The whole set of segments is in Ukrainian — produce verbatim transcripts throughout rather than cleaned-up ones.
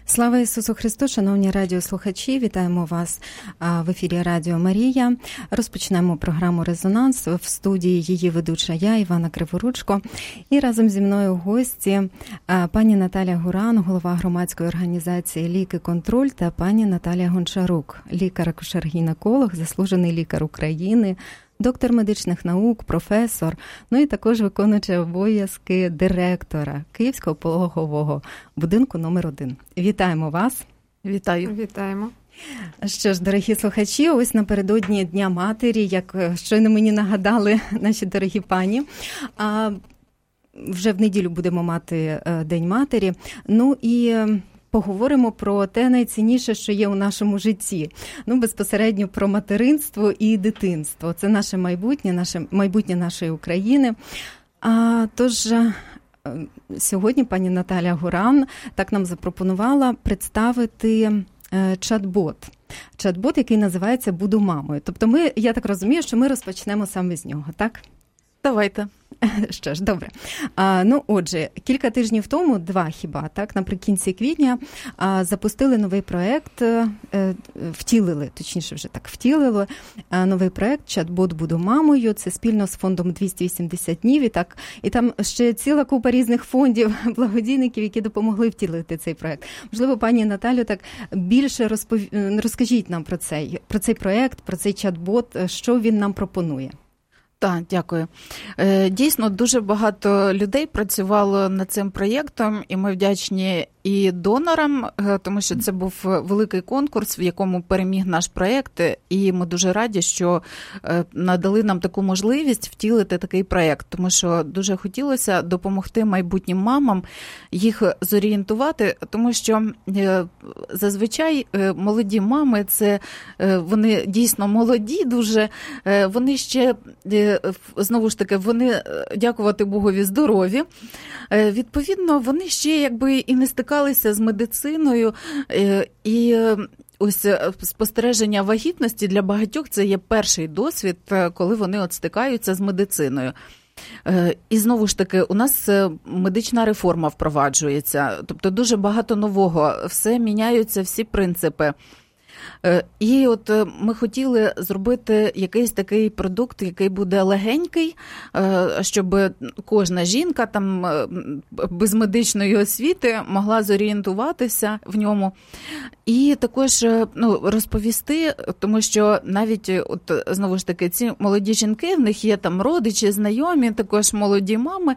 Слава Ісусу Христу, шановні радіослухачі, вітаємо вас в ефірі Радіо Марія. Розпочнемо програму «Резонанс». В студії її ведуча я, Івана Криворучко. І разом зі мною гості пані Наталя Гуран, голова громадської організації «Ліки-контроль» та пані Наталія Гончарук, лікар-акушер-гінеколог, заслужений лікар України, доктор медичних наук, професор, ну і також виконуючий обов'язки директора Київського пологового будинку номер один. Вітаємо вас. Вітаю. Вітаємо. Що ж, дорогі слухачі, ось напередодні Дня матері, як щойно мені нагадали наші дорогі пані, а вже в неділю будемо мати День матері. Ну і поговоримо про те найцінніше, що є у нашому житті. Ну, безпосередньо про материнство і дитинство. Це наше майбутнє, наше майбутнє нашої України. А, тож, сьогодні пані Наталя Гуран так нам запропонувала представити чат-бот. Чат-бот, який називається «Буду мамою». Тобто ми, я так розумію, що ми розпочнемо саме з нього, так? Давайте. Що ж, добре. А, ну, отже, кілька тижнів тому, два хіба, так, наприкінці квітня, а, запустили новий проєкт, е, втілили, точніше вже так, втілили а, новий проєкт «Чат-бот Буду мамою». Це спільно з фондом двісті вісімдесят днів, і, так, і там ще ціла купа різних фондів, благодійників, які допомогли втілити цей проєкт. Можливо, пані Наталю, так більше розпов... розкажіть нам про цей, про цей проєкт, про цей чат-бот, що він нам пропонує. Так, дякую. Дійсно, дуже багато людей працювало над цим проєктом, і ми вдячні і донорам, тому що це був великий конкурс, в якому переміг наш проєкт, і ми дуже раді, що надали нам таку можливість втілити такий проєкт, тому що дуже хотілося допомогти майбутнім мамам, їх зорієнтувати, тому що зазвичай молоді мами, це вони дійсно молоді дуже, вони ще, знову ж таки, вони, дякувати Богові, здорові, відповідно, вони ще якби і не стикалися з медициною, і ось спостереження вагітності для багатьох це є перший досвід, коли вони от стикаються з медициною. І знову ж таки, у нас медична реформа впроваджується, тобто дуже багато нового, все міняються, всі принципи. І от ми хотіли зробити якийсь такий продукт, який буде легенький, щоб кожна жінка там без медичної освіти могла зорієнтуватися в ньому. І також ну, розповісти, тому що навіть от, знову ж таки ці молоді жінки, в них є там родичі, знайомі, також молоді мами,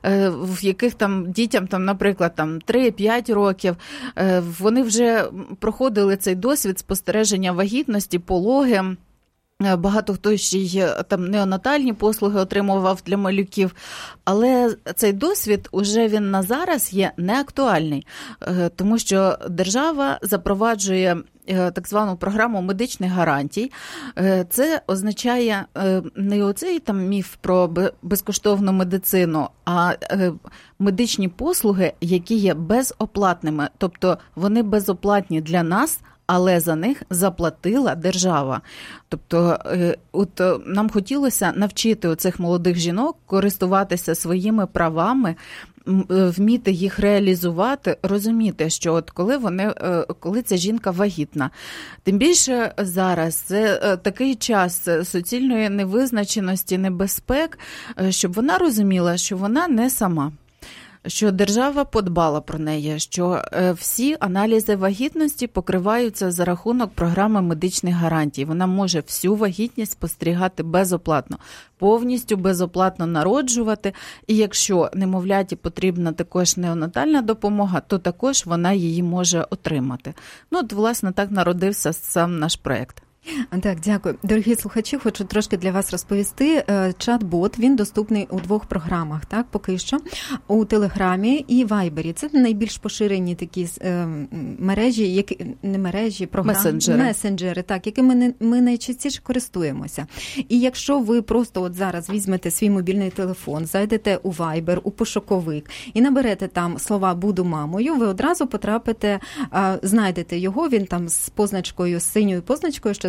в яких там дітям, там, наприклад, там три-п'ять років, вони вже проходили цей досвід спостереження вагітності, пологи. Багато хто ще й там неонатальні послуги отримував для малюків, але цей досвід уже він на зараз є неактуальний, тому що держава запроваджує так звану програму медичних гарантій. Це означає не оцей там міф про безкоштовну медицину, а медичні послуги, які є безоплатними, тобто вони безоплатні для нас, але за них заплатила держава. Тобто от нам хотілося навчити оцих молодих жінок користуватися своїми правами, вміти їх реалізувати, розуміти, що от коли вони, коли ця жінка вагітна. Тим більше зараз це такий час суцільної невизначеності, небезпек, щоб вона розуміла, що вона не сама. Що держава подбала про неї, що всі аналізи вагітності покриваються за рахунок програми медичних гарантій. Вона може всю вагітність спостерігати безоплатно, повністю безоплатно народжувати. І якщо немовляті потрібна також неонатальна допомога, то також вона її може отримати. Ну, от, власне, так народився сам наш проєкт. Так, дякую. Дорогі слухачі, хочу трошки для вас розповісти. Чат-бот, він доступний у двох програмах, так, поки що, у Телеграмі і Вайбері. Це найбільш поширені такі е, мережі, які, не мережі, програми, месенджери, месенджери так, якими ми, ми найчастіше користуємося. І якщо ви просто от зараз візьмете свій мобільний телефон, зайдете у Вайбер, у пошуковик і наберете там слова «Буду мамою», ви одразу потрапите, е, знайдете його, він там з позначкою, з синьою позначкою, що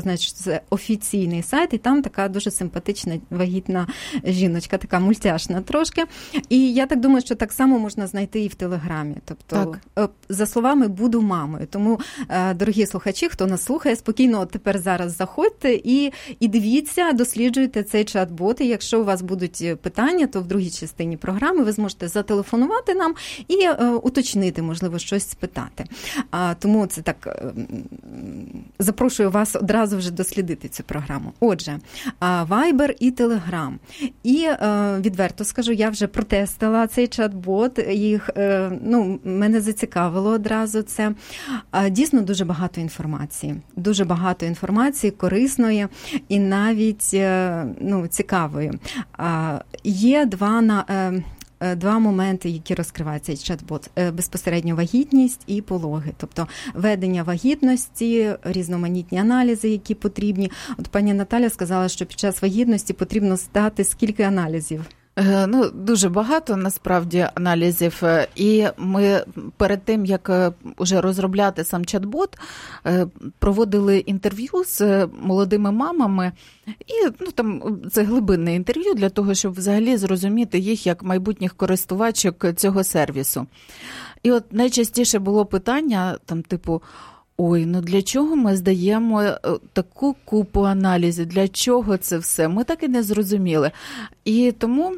знають, що це офіційний сайт, і там така дуже симпатична вагітна жіночка, така мультяшна трошки. І я так думаю, що так само можна знайти і в Телеграмі. Тобто, так. За словами «буду мамою». Тому, дорогі слухачі, хто нас слухає, спокійно тепер зараз заходьте і, і дивіться, досліджуйте цей чат-бот. І якщо у вас будуть питання, то в другій частині програми ви зможете зателефонувати нам і е, уточнити, можливо, щось спитати. А, тому це так, е, запрошую вас одразу вже дослідити цю програму. Отже, Viber і Telegram. І е, відверто скажу, я вже протестила цей чат-бот, їх, е, ну, мене зацікавило одразу це. А, дійсно дуже багато інформації. Дуже багато інформації, корисної і навіть, е, ну, цікавої. А, є два на... Е, Два моменти, які розкриває цей чат-бот. Безпосередньо вагітність і пологи. Тобто ведення вагітності, різноманітні аналізи, які потрібні. От пані Наталя сказала, що під час вагітності потрібно здати скільки аналізів? Ну, дуже багато, насправді, аналізів. І ми перед тим, як уже розробляти сам чат-бот, проводили інтерв'ю з молодими мамами. І, ну, там, це глибинне інтерв'ю для того, щоб взагалі зрозуміти їх як майбутніх користувачок цього сервісу. І от найчастіше було питання, там, типу, ой, ну для чого ми здаємо таку купу аналізів? Для чого це все? Ми так і не зрозуміли. І тому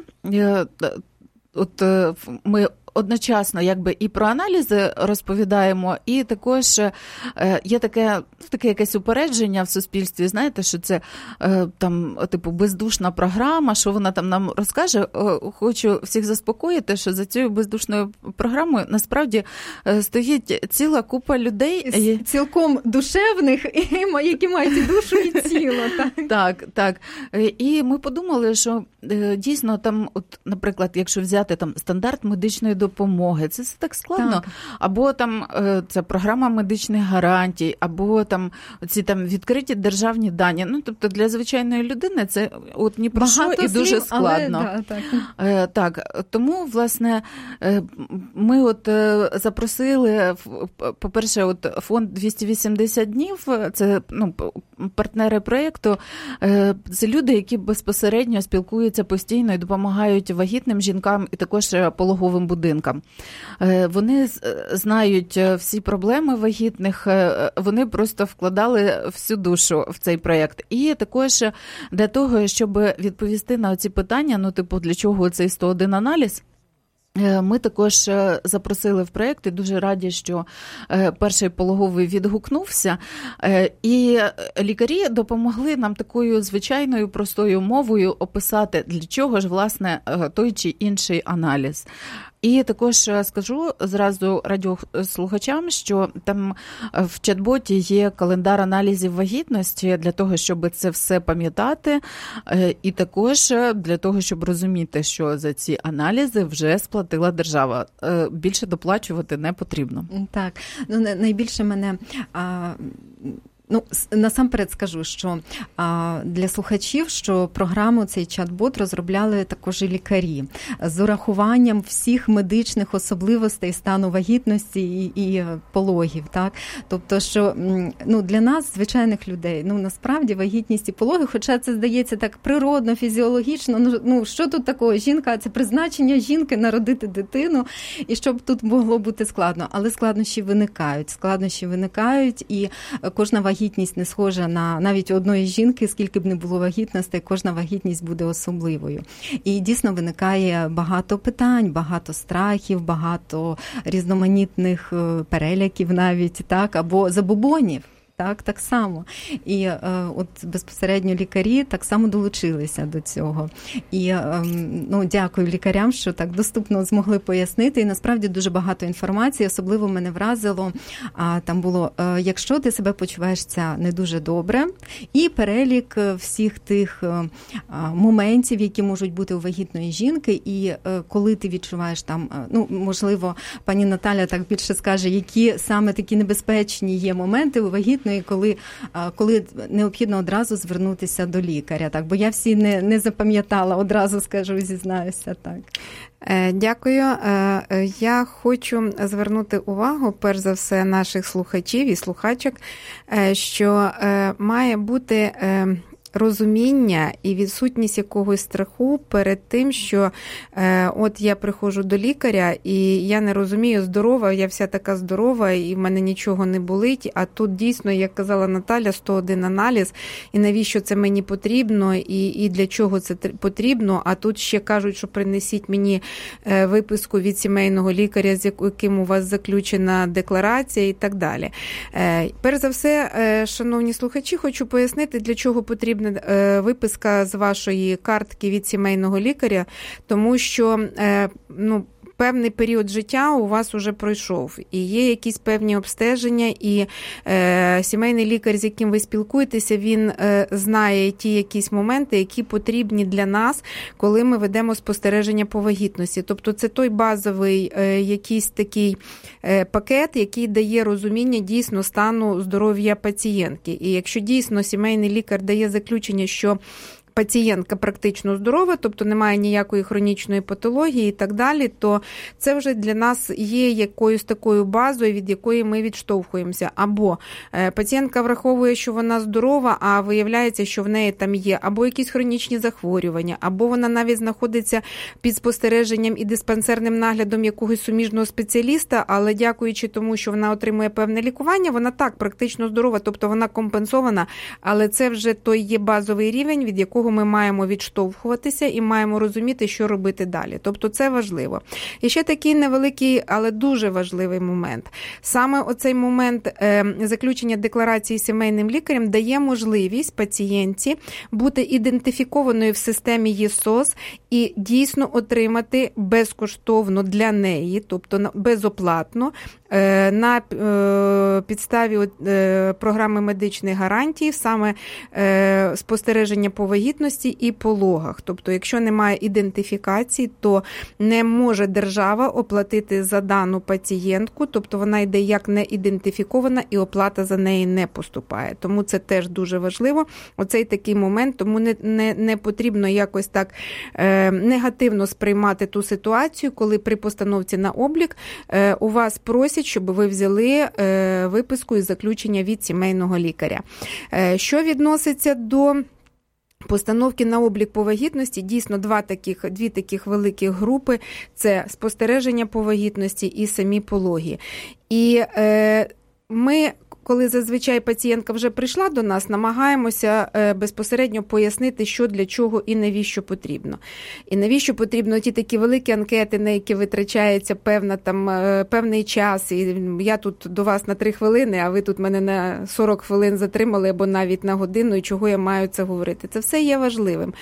от ми одночасно якби і про аналізи розповідаємо, і також є таке, таке якесь упередження в суспільстві, знаєте, що це там, типу, бездушна програма, що вона там нам розкаже. Хочу всіх заспокоїти, що за цією бездушною програмою насправді стоїть ціла купа людей. Цілком душевних, які мають і душу, і тіло. Так, так. так. І ми подумали, що дійсно там, от, наприклад, якщо взяти там стандарт медичної допомоги, це все так складно. Так. Або там це програма медичних гарантій, або там ці там відкриті державні дані. Ну, тобто для звичайної людини це от ні про що і дуже складно. Але, да, так. так, тому, власне, ми от запросили, по-перше, от фонд двісті вісімдесят днів, це, ну, партнери проєкту, це люди, які безпосередньо спілкуються постійно і допомагають вагітним жінкам і також пологовим будинкам. Вони знають всі проблеми вагітних, вони просто вкладали всю душу в цей проєкт. І також для того, щоб відповісти на ці питання, ну, типу, для чого цей сто один аналіз, ми також запросили в проєкт і дуже раді, що перший пологовий відгукнувся. І лікарі допомогли нам такою звичайною простою мовою описати, для чого ж, власне, той чи інший аналіз. І також скажу зразу радіослухачам, що там в чат-боті є календар аналізів вагітності для того, щоб це все пам'ятати, і також для того, щоб розуміти, що за ці аналізи вже сплатила держава. Більше доплачувати не потрібно. Так, ну найбільше мене... А... Ну, насамперед скажу, що а, для слухачів, що програму, цей чат-бот розробляли також і лікарі з урахуванням всіх медичних особливостей стану вагітності і, і пологів. Так? Тобто, що, ну, для нас, звичайних людей, ну, насправді вагітність і пологи, хоча це здається так природно, фізіологічно, ну, ну що тут такого? Жінка, це призначення жінки народити дитину, і щоб тут могло бути складно. Але складнощі виникають, складнощі виникають, і кожна вагітність Вагітність не схожа на навіть одної жінки, скільки б не було вагітностей, кожна вагітність буде особливою. І дійсно виникає багато питань, багато страхів, багато різноманітних переляків навіть, так, або забобонів. Так, так само. І е, от безпосередньо лікарі так само долучилися до цього. І е, ну, дякую лікарям, що так доступно змогли пояснити. І насправді дуже багато інформації. Особливо мене вразило, а, там було, е, якщо ти себе почуваєшся не дуже добре, і перелік всіх тих е, моментів, які можуть бути у вагітної жінки, і е, коли ти відчуваєш там, е, ну, можливо, пані Наталя так більше скаже, які саме такі небезпечні є моменти у вагітної і коли, коли необхідно одразу звернутися до лікаря. Так, бо я всі не, не запам'ятала, одразу скажу, зізнаюся. Так. Дякую. Я хочу звернути увагу, перш за все, наших слухачів і слухачок, що має бути розуміння і відсутність якогось страху перед тим, що е, от я приходжу до лікаря і я не розумію, здорова, я вся така здорова і в мене нічого не болить, а тут дійсно, як казала Наталя, сто один аналіз, і навіщо це мені потрібно, і, і для чого це потрібно, а тут ще кажуть, що принесіть мені е, виписку від сімейного лікаря, з яким у вас заключена декларація і так далі. Е, перш за все, е, шановні слухачі, хочу пояснити, для чого потрібно виписка з вашої картки від сімейного лікаря, тому що, ну, певний період життя у вас уже пройшов, і є якісь певні обстеження, і е, сімейний лікар, з яким ви спілкуєтеся, він е, знає ті якісь моменти, які потрібні для нас, коли ми ведемо спостереження по вагітності. Тобто це той базовий е, якийсь такий е, пакет, який дає розуміння дійсно стану здоров'я пацієнтки. І якщо дійсно сімейний лікар дає заключення, що пацієнтка практично здорова, тобто немає ніякої хронічної патології і так далі, то це вже для нас є якоюсь такою базою, від якої ми відштовхуємося. Або пацієнтка враховує, що вона здорова, а виявляється, що в неї там є або якісь хронічні захворювання, або вона навіть знаходиться під спостереженням і диспансерним наглядом якогось суміжного спеціаліста, але дякуючи тому, що вона отримує певне лікування, вона так практично здорова, тобто вона компенсована, але це вже той є базовий рівень, від якого ми маємо відштовхуватися і маємо розуміти, що робити далі. Тобто це важливо. І ще такий невеликий, але дуже важливий момент. Саме оцей момент е, заключення декларації сімейним лікарем дає можливість пацієнтці бути ідентифікованою в системі ЄСОС і дійсно отримати безкоштовно для неї, тобто безоплатно, на підставі програми медичних гарантій саме спостереження по вагітності і пологах. Тобто, якщо немає ідентифікації, то не може держава оплатити за дану пацієнтку, тобто вона йде як не ідентифікована і оплата за неї не поступає. Тому це теж дуже важливо. Оцей такий момент, тому не, не, не потрібно якось так е, негативно сприймати ту ситуацію, коли при постановці на облік е, у вас просять, щоб ви взяли виписку із заключення від сімейного лікаря. Що відноситься до постановки на облік по вагітності, дійсно два таких, дві таких великих групи – це спостереження по вагітності і самі пологи. І е, ми, коли зазвичай пацієнтка вже прийшла до нас, намагаємося безпосередньо пояснити, що для чого і навіщо потрібно. І навіщо потрібно ті такі великі анкети, на які витрачається певна, там, певний час. І я тут до вас на три хвилини, а ви тут мене на сорок хвилин затримали або навіть на годину, і чого я маю це говорити. Це все є важливим.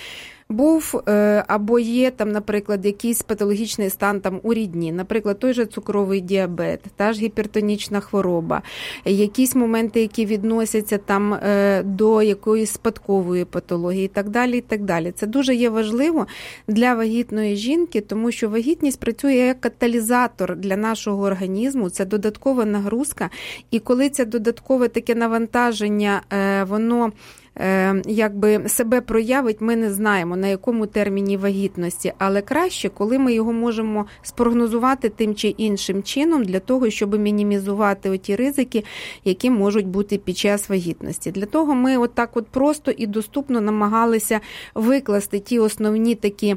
Був або є, там, наприклад, якийсь патологічний стан там, у рідні, наприклад, той же цукровий діабет, та ж гіпертонічна хвороба, якісь моменти, які відносяться там, до якоїсь спадкової патології і так далі, і так далі. Це дуже є важливо для вагітної жінки, тому що вагітність працює як каталізатор для нашого організму, це додаткова нагрузка, і коли це додаткове таке навантаження, воно якби себе проявить, ми не знаємо, на якому терміні вагітності, але краще, коли ми його можемо спрогнозувати тим чи іншим чином для того, щоб мінімізувати оті ризики, які можуть бути під час вагітності. Для того ми отак от просто і доступно намагалися викласти ті основні такі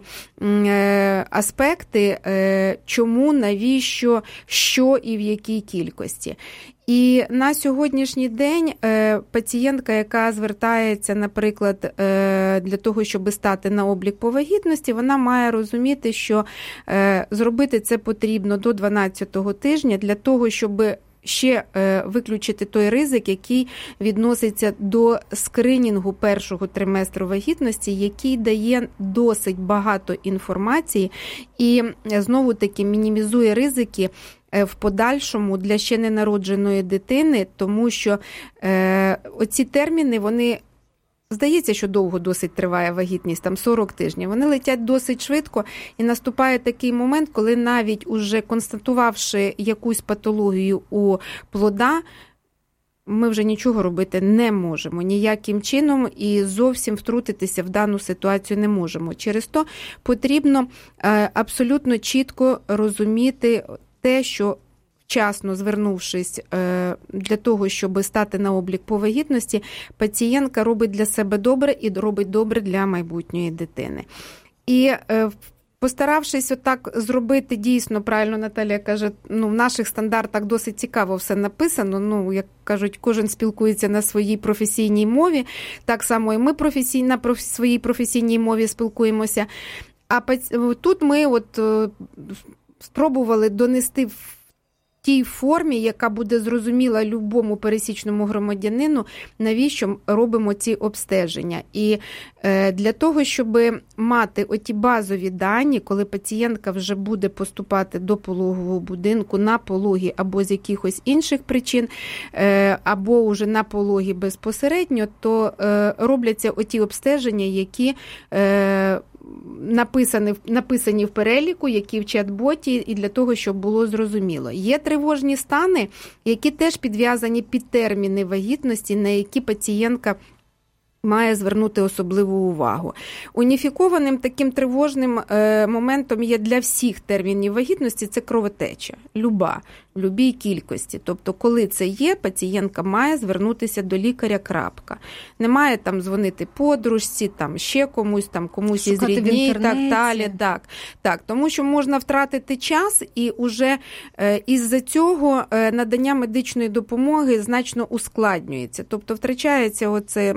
е, аспекти, е, чому, навіщо, що і в якій кількості. І на сьогоднішній день пацієнтка, яка звертається, наприклад, для того, щоб стати на облік по вагітності, вона має розуміти, що зробити це потрібно до дванадцятого тижня для того, щоб ще виключити той ризик, який відноситься до скринінгу першого триместру вагітності, який дає досить багато інформації і, знову-таки, мінімізує ризики в подальшому для ще ненародженої дитини, тому що е, оці терміни, вони, здається, що довго досить триває вагітність, там сорок тижнів, вони летять досить швидко, і наступає такий момент, коли навіть уже констатувавши якусь патологію у плода, ми вже нічого робити не можемо ніяким чином і зовсім втрутитися в дану ситуацію не можемо. Через то потрібно абсолютно чітко розуміти те, що вчасно звернувшись для того, щоб стати на облік по вагітності, пацієнтка робить для себе добре і робить добре для майбутньої дитини. І постаравшись отак зробити, дійсно, правильно Наталія каже, ну, в наших стандартах досить цікаво все написано, ну, як кажуть, кожен спілкується на своїй професійній мові, так само і ми професійно, на проф... своїй професійній мові спілкуємося. А тут ми от спробували донести в тій формі, яка буде зрозуміла любому пересічному громадянину, навіщо робимо ці обстеження. І для того, щоб мати оті базові дані, коли пацієнтка вже буде поступати до пологового будинку на пологі або з якихось інших причин, або вже на пологі безпосередньо, то робляться оті обстеження, які Написані, написані в переліку, які в чат-боті, і для того, щоб було зрозуміло. Є тривожні стани, які теж підв'язані під терміни вагітності, на які пацієнтка має звернути особливу увагу. Уніфікованим таким тривожним моментом є для всіх термінів вагітності – це кровотеча. Люба, в любій кількості. Тобто, коли це є, пацієнтка має звернутися до лікаря, крапка. Не має там дзвонити подружці, там ще комусь, там комусь із рідні і так далі. Так, так, тому що можна втратити час і уже із-за цього надання медичної допомоги значно ускладнюється. Тобто, втрачається оце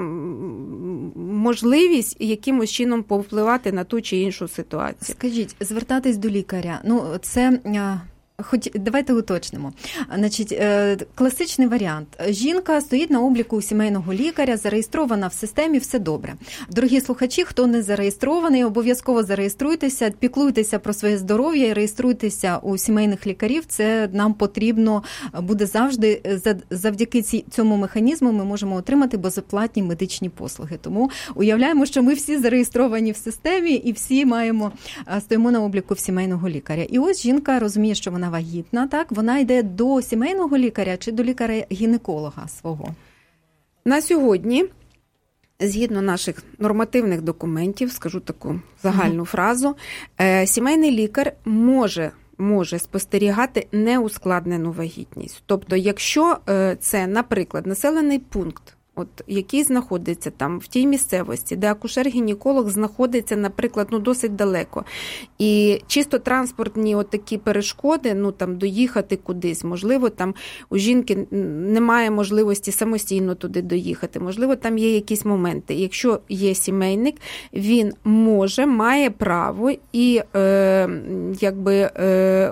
можливість якимось чином повпливати на ту чи іншу ситуацію. Скажіть, звертатись до лікаря, ну це... Хоч давайте уточнимо. Значить, класичний варіант. Жінка стоїть на обліку у сімейного лікаря, зареєстрована в системі, все добре. Дорогі слухачі, хто не зареєстрований, обов'язково зареєструйтеся, піклуйтеся про своє здоров'я і реєструйтеся у сімейних лікарів. Це нам потрібно буде завжди. Завдяки цьому механізму ми можемо отримати безоплатні медичні послуги. Тому уявляємо, що ми всі зареєстровані в системі і всі маємо, стоїмо на обліку в сімейного лікаря. І ось жінка розуміє, що вона вагітна, так? Вона йде до сімейного лікаря чи до лікаря-гінеколога свого? На сьогодні, згідно наших нормативних документів, скажу таку загальну mm-hmm. фразу, сімейний лікар може може спостерігати неускладнену вагітність. Тобто, якщо це, наприклад, населений пункт, от, який знаходиться там в тій місцевості, де акушер-гінеколог знаходиться, наприклад, ну досить далеко. І чисто транспортні от такі перешкоди, ну там доїхати кудись, можливо, там у жінки немає можливості самостійно туди доїхати, можливо, там є якісь моменти. Якщо є сімейник, він може, має право і е, якби е,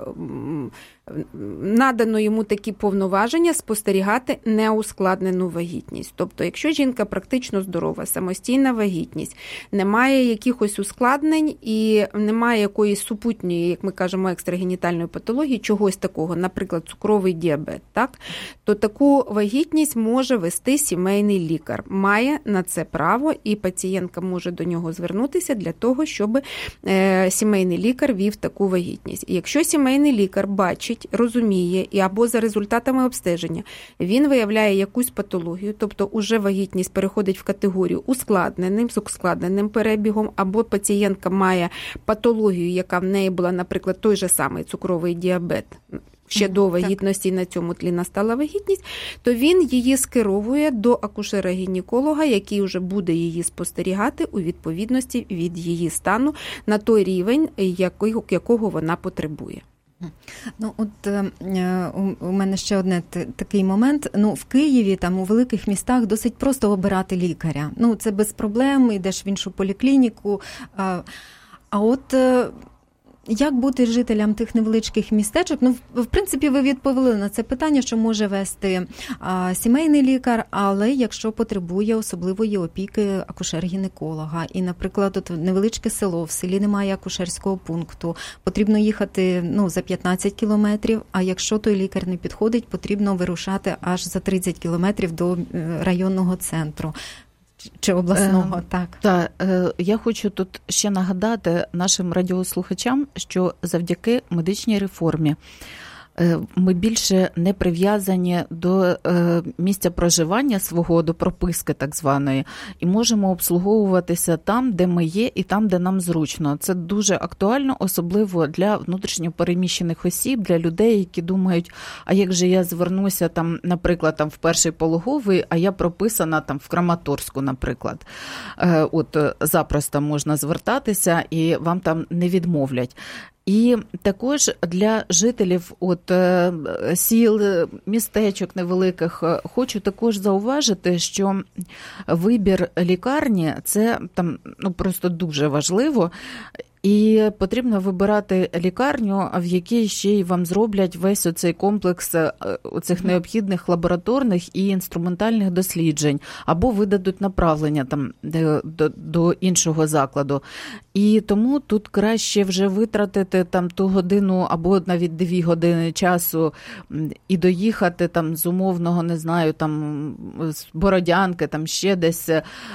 надано йому такі повноваження спостерігати неускладнену вагітність. Тобто, якщо жінка практично здорова, самостійна вагітність, немає якихось ускладнень і немає якоїсь супутньої, як ми кажемо, екстрагенітальної патології, чогось такого, наприклад, цукровий діабет, так, то таку вагітність може вести сімейний лікар. Має на це право, і пацієнтка може до нього звернутися для того, щоб е, сімейний лікар вів таку вагітність. І якщо сімейний лікар бачить, розуміє, і або за результатами обстеження він виявляє якусь патологію, тобто уже вагітність переходить в категорію ускладненим, з ускладненим перебігом, або пацієнтка має патологію, яка в неї була, наприклад, той же самий цукровий діабет, ще mm, до вагітності, так. На цьому тлі настала вагітність, то він її скеровує до акушера-гінеколога, який вже буде її спостерігати у відповідності від її стану на той рівень, якого, якого вона потребує. Ну, от е, у мене ще один такий момент. Ну, в Києві, там, у великих містах досить просто обирати лікаря. Ну, це без проблем, йдеш в іншу поліклініку. А, а от е, як бути жителям тих невеличких містечок? Ну, в, в принципі, ви відповіли на це питання, що може вести а, сімейний лікар, але якщо потребує особливої опіки акушер-гінеколога. І, наприклад, от невеличке село, в селі немає акушерського пункту, потрібно їхати ну, за п'ятнадцять кілометрів, а якщо той лікар не підходить, потрібно вирушати аж за тридцять кілометрів до районного центру. Чи обласного, е, так. Так, е, я хочу тут ще нагадати нашим радіослухачам, що завдяки медичній реформі ми більше не прив'язані до місця проживання свого, до прописки так званої, і можемо обслуговуватися там, де ми є, і там, де нам зручно. Це дуже актуально, особливо для внутрішньо переміщених осіб, для людей, які думають, а як же я звернуся, там, наприклад, там, в перший пологовий, а я прописана там, в Краматорську, наприклад. От запросто можна звертатися, і вам там не відмовлять. І також для жителів от, сіл, містечок невеликих хочу також зауважити, що вибір лікарні – це там, ну, просто дуже важливо. І потрібно вибирати лікарню, в якій ще й вам зроблять весь оцей комплекс оцих необхідних лабораторних і інструментальних досліджень, або видадуть направлення там до, до іншого закладу. І тому тут краще вже витратити там ту годину або навіть дві години часу і доїхати там з умовного, не знаю, там з Бородянки, там ще десь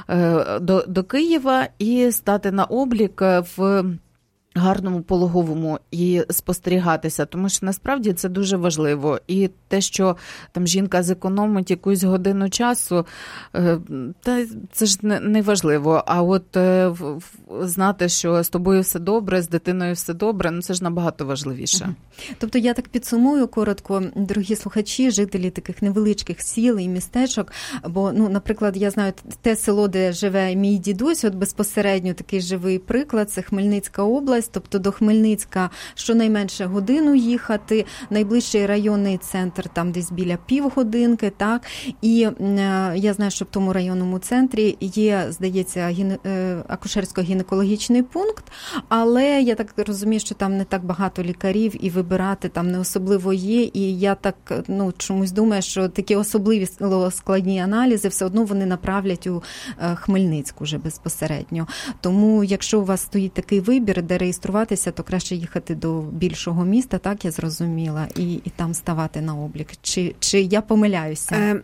до, до Києва і стати на облік в гарному пологовому і спостерігатися, тому що насправді це дуже важливо. І те, що там жінка зекономить якусь годину часу, та це ж не важливо. А от знати, що з тобою все добре, з дитиною все добре, ну це ж набагато важливіше. Тобто я так підсумую коротко, дорогі слухачі, жителі таких невеличких сіл і містечок, бо, ну, наприклад, я знаю те село, де живе мій дідусь, от безпосередньо такий живий приклад, це Хмельницька область. Тобто до Хмельницька щонайменше годину їхати, найближчий районний центр там десь біля півгодинки, так, і е, я знаю, що в тому районному центрі є, здається, гіне, е, акушерсько-гінекологічний пункт, але я так розумію, що там не так багато лікарів і вибирати там не особливо є, і я так, ну, чомусь думаю, що такі особливі складні аналізи все одно вони направлять у е, Хмельницьку вже безпосередньо. Тому, якщо у вас стоїть такий вибір, де реєструватися, то краще їхати до більшого міста, так я зрозуміла, і, і там ставати на облік. Чи, чи я помиляюся? Е,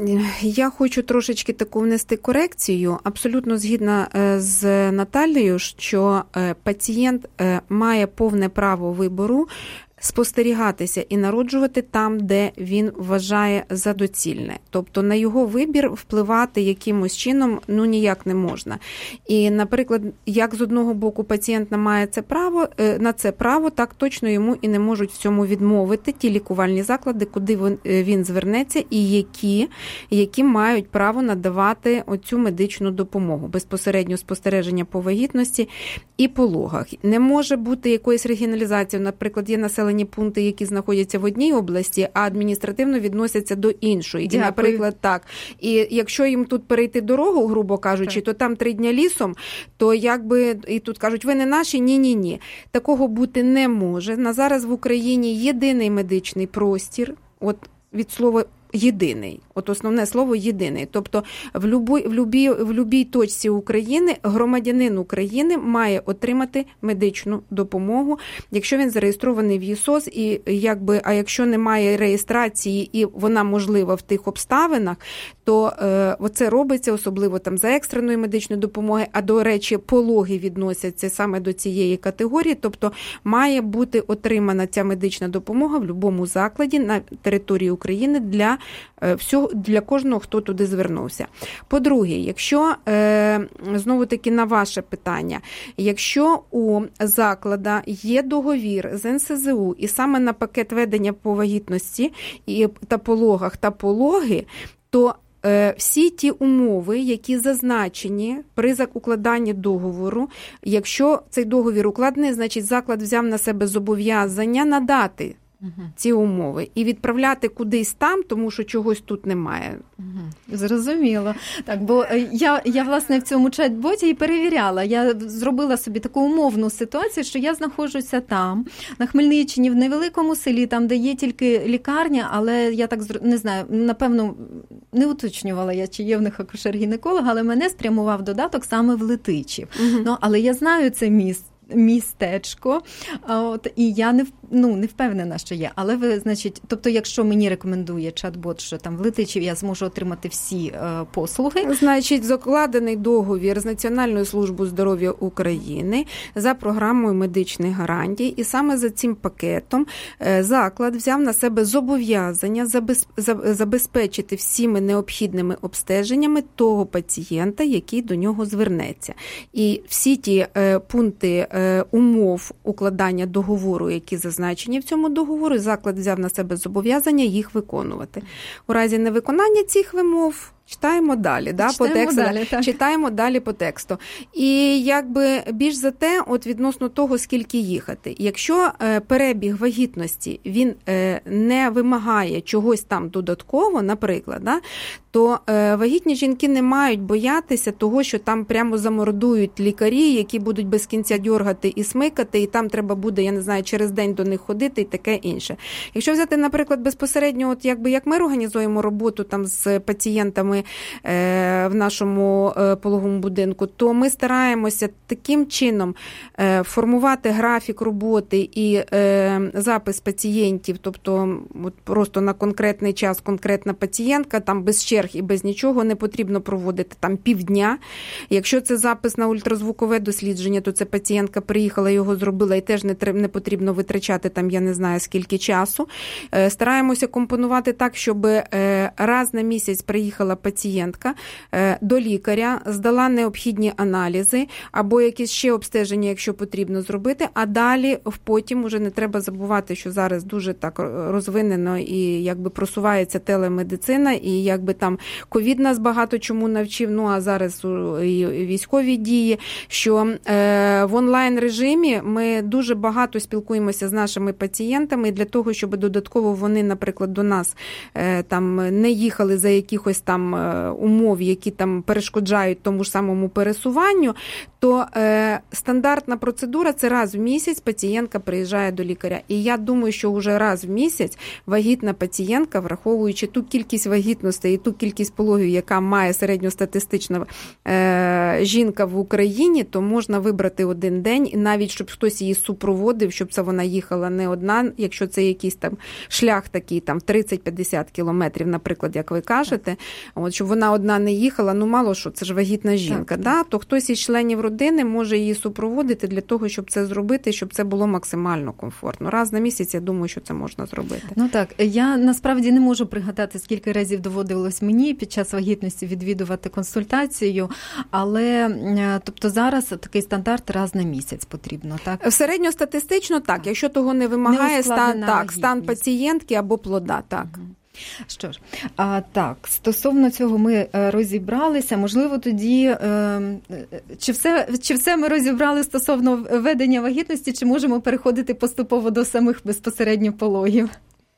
я хочу трошечки таку внести корекцію. Абсолютно згідна з Наталією, що пацієнт має повне право вибору спостерігатися і народжувати там, де він вважає за доцільне. Тобто на його вибір впливати якимось чином ну ніяк не можна. І, наприклад, як з одного боку пацієнт не має це право, на це право, так точно йому і не можуть в цьому відмовити ті лікувальні заклади, куди він, він звернеться і які, які мають право надавати оцю медичну допомогу, безпосередньо спостереження по вагітності і пологах. Не може бути якоїсь регіоналізації, наприклад, є населення пункти, які знаходяться в одній області, а адміністративно відносяться до іншої. І, наприклад, так. І якщо їм тут перейти дорогу, грубо кажучи, так, то там три дня лісом, то якби і тут кажуть, ви не наші, ні-ні-ні. Такого бути не може. На зараз в Україні єдиний медичний простір, от від слова єдиний. От основне слово єдиний. Тобто в любій, в любій, в любій точці України громадянин України має отримати медичну допомогу, якщо він зареєстрований в ЄСОЗ, і якби, а якщо немає реєстрації і вона можлива в тих обставинах, то е, оце робиться особливо там за екстреної медичної допомоги, а до речі, пологи відносяться саме до цієї категорії, тобто має бути отримана ця медична допомога в будь-якому закладі на території України для е, всього, для кожного, хто туди звернувся. По-друге, якщо, е, знову-таки на ваше питання, якщо у заклада є договір з ен ес зе у і саме на пакет ведення по вагітності і, та пологах та пологи, то всі ті умови, які зазначені при укладанні договору, якщо цей договір укладений, значить заклад взяв на себе зобов'язання надати Угу. ці умови і відправляти кудись там, тому що чогось тут немає. Угу. Зрозуміло. Так, бо я, я, власне, в цьому чат-боті і перевіряла. Я зробила собі таку умовну ситуацію, що я знаходжуся там, на Хмельниччині, в невеликому селі, там, де є тільки лікарня, але я так не знаю, напевно, не уточнювала я, чи є в них акушер-гінеколог, але мене спрямував додаток саме в Летичів. Угу. Ну, але я знаю це місце. містечко, от, і я не, ну, не впевнена, що є. Але ви, значить, тобто, якщо мені рекомендує чат-бот, що там в Летичеві я зможу отримати всі е, послуги. Значить, закладений договір з Національною службою здоров'я України за програмою медичних гарантій, і саме за цим пакетом е, заклад взяв на себе зобов'язання забез, забезпечити всіми необхідними обстеженнями того пацієнта, який до нього звернеться. І всі ті е, пункти е, умов укладання договору, які зазначені в цьому договорі, заклад взяв на себе зобов'язання їх виконувати. У разі невиконання цих вимов читаємо далі, да, читаємо по тексту. Далі, так. Читаємо далі по тексту. І якби більш за те, от відносно того, скільки їхати. Якщо е, перебіг вагітності, він е, не вимагає чогось там додатково, наприклад, да, то е, вагітні жінки не мають боятися того, що там прямо замордують лікарі, які будуть без кінця дьоргати і смикати, і там треба буде, я не знаю, через день до них ходити і таке інше. Якщо взяти, наприклад, безпосередньо, от якби як ми організуємо роботу там з пацієнтами в нашому пологовому будинку, то ми стараємося таким чином формувати графік роботи і запис пацієнтів, тобто от просто на конкретний час конкретна пацієнтка, там без черг і без нічого не потрібно проводити там півдня. Якщо це запис на ультразвукове дослідження, то це пацієнтка приїхала, його зробила, і теж не, не потрібно витрачати там, я не знаю, скільки часу. Стараємося компонувати так, щоб раз на місяць приїхала пацієнтка до лікаря, здала необхідні аналізи або якісь ще обстеження, якщо потрібно зробити, а далі потім уже не треба забувати, що зараз дуже так розвинено і якби просувається телемедицина, і якби там ковід нас багато чому навчив, ну а зараз і військові дії, що в онлайн-режимі ми дуже багато спілкуємося з нашими пацієнтами для того, щоб додатково вони, наприклад, до нас там не їхали за якихось там умов, які там перешкоджають тому ж самому пересуванню, то е, стандартна процедура – це раз в місяць пацієнтка приїжджає до лікаря. І я думаю, що вже раз в місяць вагітна пацієнтка, враховуючи ту кількість вагітностей і ту кількість пологів, яка має середньостатистична е, жінка в Україні, то можна вибрати один день, і навіть, щоб хтось її супроводив, щоб це вона їхала не одна, якщо це якийсь там шлях такий, там тридцять-п'ятдесят кілометрів, наприклад, як ви кажете, от, щоб вона одна не їхала, ну мало що, це ж вагітна жінка, так, да? То хтось із членів родини може її супроводити для того, щоб це зробити, щоб це було максимально комфортно. Раз на місяць, я думаю, що це можна зробити. Ну так, я насправді не можу пригадати, скільки разів доводилось мені під час вагітності відвідувати консультацію, але тобто зараз такий стандарт раз на місяць потрібно, так? Середньостатистично так, якщо того не вимагає стан, так, стан пацієнтки або плода, так. Угу. Що ж, а, так, стосовно цього ми розібралися. Можливо, тоді, е, чи, все, чи все ми розібрали стосовно ведення вагітності, чи можемо переходити поступово до самих безпосередньо пологів?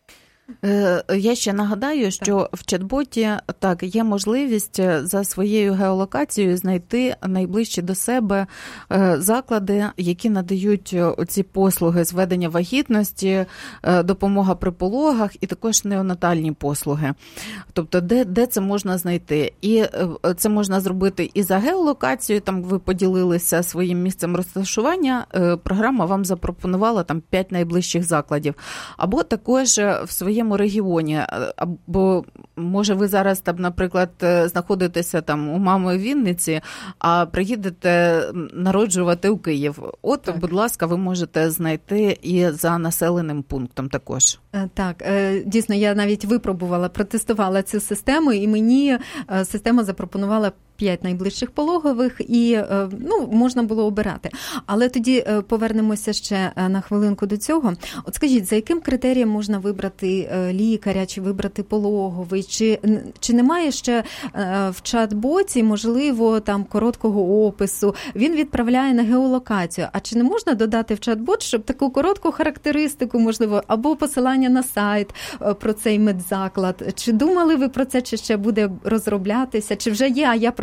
Я ще нагадаю, що так. в чат-боті так, є можливість за своєю геолокацією знайти найближчі до себе заклади, які надають ці послуги з ведення вагітності, допомога при пологах і також неонатальні послуги. Тобто, де, де це можна знайти? І це можна зробити і за геолокацією, там ви поділилися своїм місцем розташування, програма вам запропонувала там п'ять найближчих закладів. Або також в своєму регіоні, або може ви зараз там, наприклад, знаходитеся там у мами в Вінниці, а приїдете народжувати у Київ. От, так. будь ласка, ви можете знайти і за населеним пунктом також. Так, дійсно, я навіть випробувала, протестувала цю систему, і мені система запропонувала п'ять найближчих пологових, і ну, можна було обирати. Але тоді повернемося ще на хвилинку до цього. От скажіть, за яким критерієм можна вибрати лікаря, чи вибрати пологовий, чи, чи немає ще в чат-боті, можливо, там короткого опису? Він відправляє на геолокацію. А чи не можна додати в чат-бот, щоб таку коротку характеристику, можливо, або посилання на сайт про цей медзаклад? Чи думали ви про це, чи ще буде розроблятися? Чи вже є, а я просто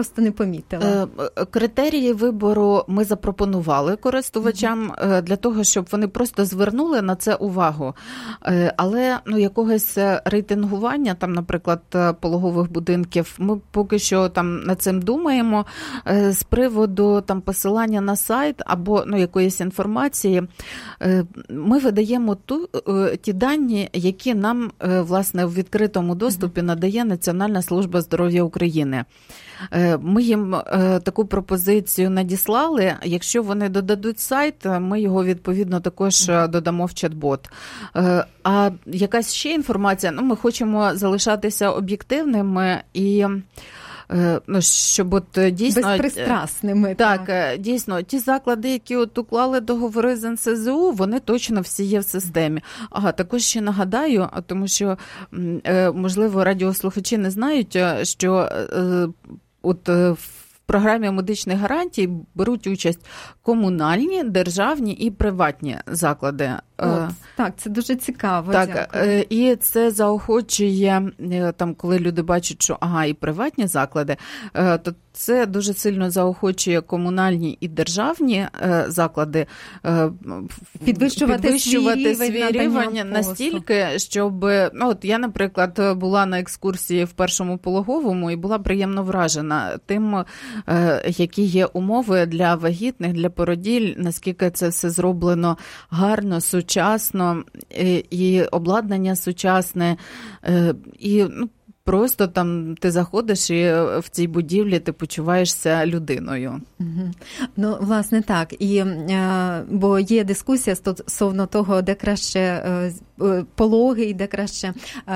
просто не помітила. Критерії вибору ми запропонували користувачам mm-hmm. для того, щоб вони просто звернули на це увагу. Але ну, якогось рейтингування, там, наприклад, пологових будинків, ми поки що там над цим думаємо. З приводу там посилання на сайт або ну, якоїсь інформації, ми видаємо ту, ті дані, які нам, власне, в відкритому доступі надає Національна служба здоров'я України. Ми їм таку пропозицію надіслали. Якщо вони додадуть сайт, ми його, відповідно, також додамо в чат-бот. А якась ще інформація, ну, ми хочемо залишатися об'єктивними і ну, щоб от дійсно... Безпристрасними. Так, так, дійсно, ті заклади, які от уклали договори з ен ес зе у, вони точно всі є в системі. Ага, також ще нагадаю, тому що, можливо, радіослухачі не знають, що от в програмі медичних гарантій беруть участь комунальні, державні і приватні заклади. От, так, це дуже цікаво. Так, дякую. І це заохочує, там, коли люди бачать, що ага, і приватні заклади, то це дуже сильно заохочує комунальні і державні заклади підвищувати, підвищувати свій свій рівень настільки, щоб... Ну, от я, наприклад, була на екскурсії в першому пологовому і була приємно вражена тим, які є умови для вагітних, для породіль, наскільки це все зроблено гарно, сучасно, і обладнання сучасне, і ну, просто там ти заходиш і в цій будівлі ти почуваєшся людиною. Угу. Ну, власне, так. І, бо є дискусія стосовно того, де краще пологи, і де краще,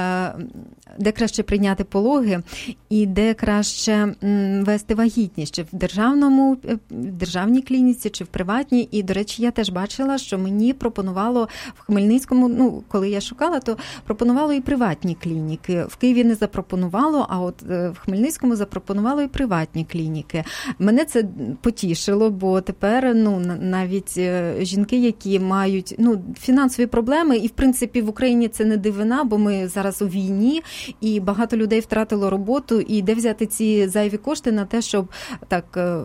де краще прийняти пологи, і де краще вести вагітність, чи в державному, в державній клініці, чи в приватній. І, до речі, я теж бачила, що мені пропонувало в Хмельницькому, ну, коли я шукала, то пропонувало і приватні клініки. В Києві не запропонувало, а от в Хмельницькому запропонувало і приватні клініки. Мене це потішило, бо тепер, ну, навіть жінки, які мають, ну, фінансові проблеми, і, в принципі, в Україні це не дивина, бо ми зараз у війні, і багато людей втратило роботу, і де взяти ці зайві кошти на те, щоб так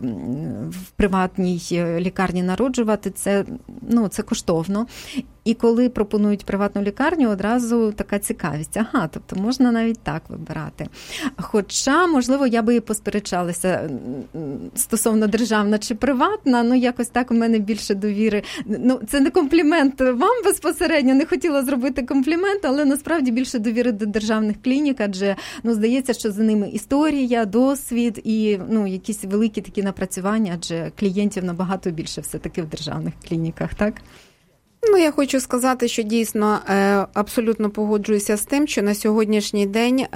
в приватній лікарні народжувати, це, ну, це коштовно. І коли пропонують приватну лікарню, одразу така цікавість. Ага, тобто можна навіть так вибирати. Хоча, можливо, я би і посперечалася стосовно державна чи приватна, ну якось так у мене більше довіри. Ну, це не комплімент вам безпосередньо, не хотіла зробити комплімент, але насправді більше довіри до державних клінік, адже, ну, здається, що за ними історія, досвід і, ну, якісь великі такі напрацювання, адже клієнтів набагато більше все-таки в державних клініках, так? Ну, я хочу сказати, що дійсно абсолютно погоджуюся з тим, що на сьогоднішній день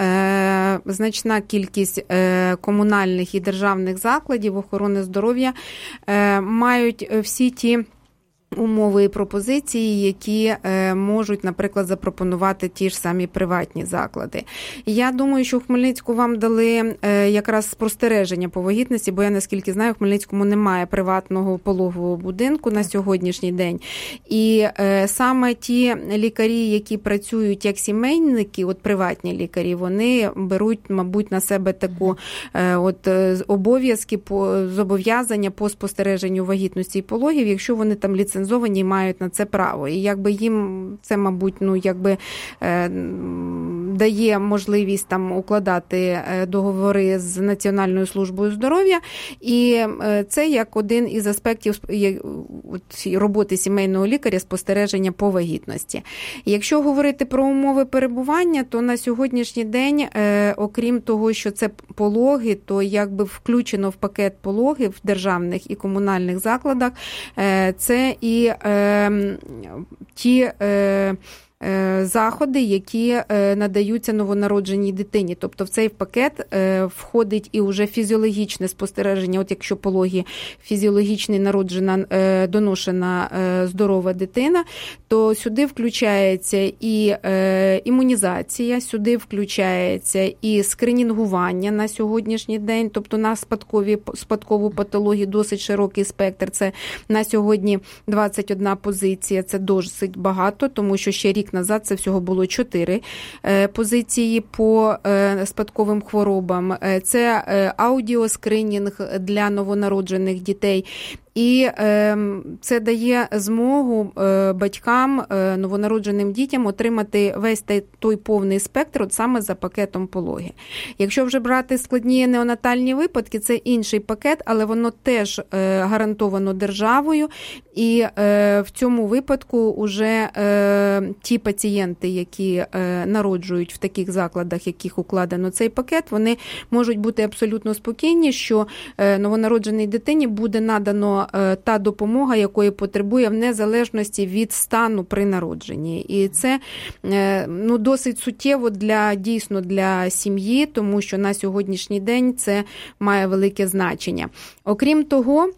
значна кількість комунальних і державних закладів охорони здоров'я мають всі ті умови і пропозиції, які е, можуть, наприклад, запропонувати ті ж самі приватні заклади. Я думаю, що в Хмельницьку вам дали е, якраз спостереження по вагітності, бо я, наскільки знаю, в Хмельницькому немає приватного пологового будинку на сьогоднішній день. І е, саме ті лікарі, які працюють як сімейники, от приватні лікарі, вони беруть, мабуть, на себе таку е, от обов'язки, по, зобов'язання по спостереженню вагітності і пологів, якщо вони там ліцензовані, і мають на це право. І якби їм це, мабуть, ну, якби е, дає можливість там укладати договори з Національною службою здоров'я. І е, це як один із аспектів роботи сімейного лікаря, спостереження по вагітності. Якщо говорити про умови перебування, то на сьогоднішній день, е, окрім того, що це пологи, то якби включено в пакет пологів в державних і комунальних закладах, е, це і І е, ті е, е, заходи, які е, надаються новонародженій дитині. Тобто в цей пакет е, входить і вже фізіологічне спостереження. От якщо пологі фізіологічний народжена, е, доношена е, здорова дитина, то сюди включається і е, імунізація, сюди включається і скринінгування на сьогоднішній день, тобто на спадкові, спадкову патологію досить широкий спектр. Це на сьогодні двадцять одна позиція, це досить багато, тому що ще рік рік назад це всього було чотири позиції по спадковим хворобам. Це аудіоскринінг для новонароджених дітей. І е, це дає змогу е, батькам, е, новонародженим дітям отримати весь той, той повний спектр от саме за пакетом пологи. Якщо вже брати складні неонатальні випадки, це інший пакет, але воно теж е, гарантовано державою. І е, в цьому випадку вже е, ті пацієнти, які е, народжують в таких закладах, яких укладено цей пакет, вони можуть бути абсолютно спокійні, що е, новонародженій дитині буде надано та допомога, якої потребує в незалежності від стану при народженні. І це ну, досить суттєво для, дійсно для сім'ї, тому що на сьогоднішній день це має велике значення. Окрім того,